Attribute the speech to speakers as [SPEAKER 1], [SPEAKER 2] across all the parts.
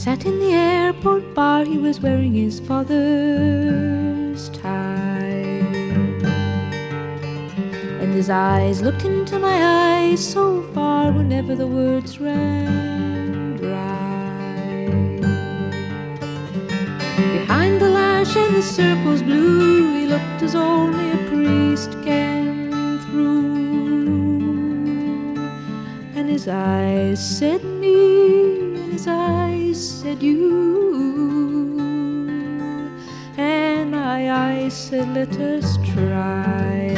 [SPEAKER 1] sat in the airport bar, he was wearing his father's tie. And his eyes looked into my eyes so far whenever the words ran dry. Behind the lash and the circles blue, he looked as only a priest can through. And his eyes said me, and his eyes said you, and my eyes said let us try.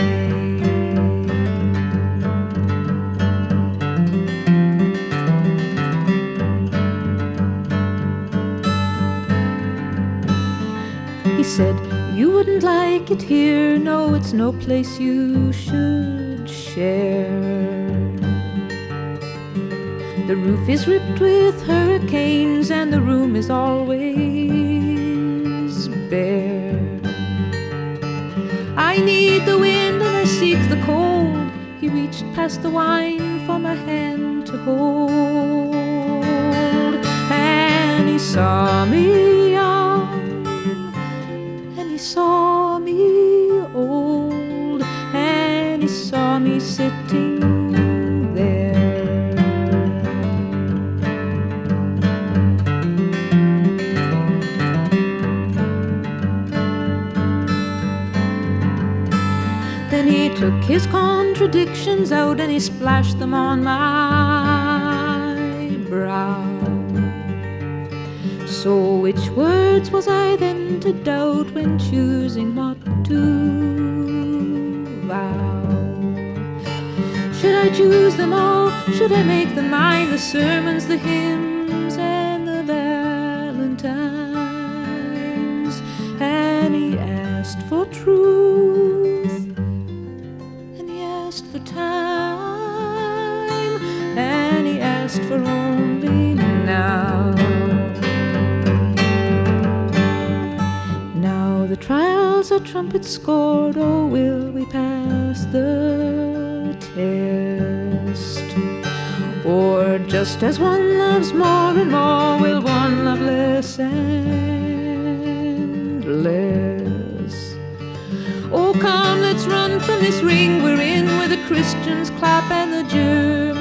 [SPEAKER 1] He said, you wouldn't like it here, no, it's no place you should share. The roof is ripped with hurricanes and the room is always bare. I need the wind and I seek the cold. He reached past the wine for my hand to hold. And he saw me young, and he saw me old, and he saw me sitting there. Then he took his contradictions out and he splashed them on my brow. So which words was I then to doubt when choosing what to vow? Should I choose them all? Should I make them mine? The sermons, the hymns, and the valentines? And he asked for truth, and he asked for time, and he asked for only now. The trials are trumpets scored, oh, will we pass the test? Or just as one loves more and more, will one love less and less? Oh, come, let's run from this ring we're in, where the Christians clap and the Germans